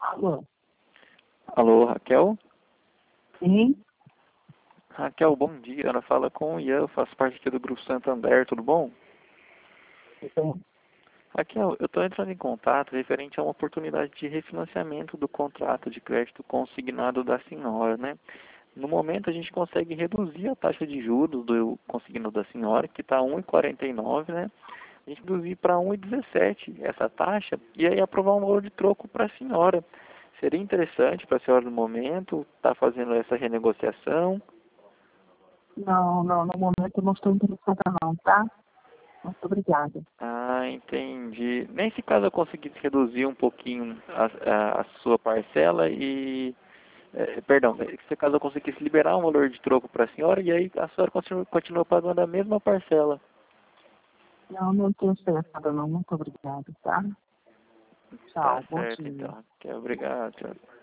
Alô? Alô, Raquel? Sim? Raquel, bom dia. Ela fala com o Ian, eu faço parte aqui do Grupo Santander, tudo bom? Sim. Raquel, eu estou entrando em contato referente a uma oportunidade de refinanciamento do contrato de crédito consignado da senhora, né? No momento, a gente consegue reduzir a taxa de juros do consignado da senhora, que está 1,49, né? A gente reduzir para 1,17 essa taxa e aí aprovar um valor de troco para a senhora. Seria interessante para a senhora no momento estar fazendo essa renegociação. Não, não, no momento eu não estou interessada não, tá? Muito obrigada. Ah, entendi. Nem se caso eu conseguisse reduzir um pouquinho a sua parcela e... perdão, se caso eu conseguisse liberar um valor de troco para a senhora e aí a senhora continua pagando a mesma parcela. Não, não estou interessada não, muito obrigada, tá? Tá Tchau, bom certo, dia. então. Obrigado. Tchau.